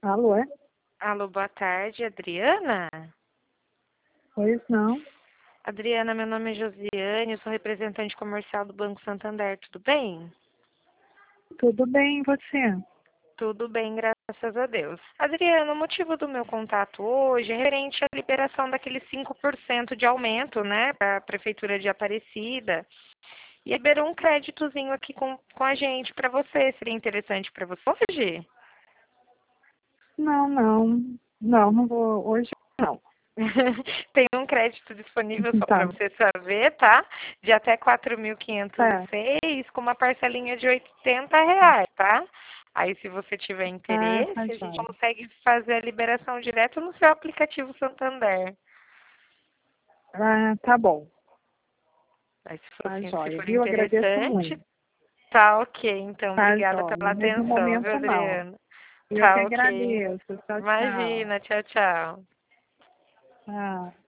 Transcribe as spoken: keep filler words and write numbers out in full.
Alô, é? Alô, boa tarde, Adriana? Pois não. Adriana, meu nome é Josiane, eu sou representante comercial do Banco Santander, tudo bem? Tudo bem, e você? Tudo bem, graças a Deus. Adriana, o motivo do meu contato hoje é referente à liberação daqueles cinco por cento de aumento, né, para a Prefeitura de Aparecida. E liberou um créditozinho aqui com, com a gente para você. Seria interessante para você hoje? Não, não. Não, não vou. Hoje não. Tem um crédito disponível só para Tá. você saber, tá? De até quatro mil quinhentos e É. seis, com uma parcelinha de oitenta reais, tá? Aí, se você tiver Ah, interesse, tá a gente jóia. consegue fazer a liberação direto no seu aplicativo Santander. Ah, tá bom. Aí, se for, Tá assim, se jóia. for Viu? Agradeço interessante, muito. tá ok. Então, Tá obrigada jóia. pela Mas no atenção, viu, momento não. Adriana? Eu que Tá ok. agradeço. Tchau, tchau. Imagina, tchau, tchau. Ah.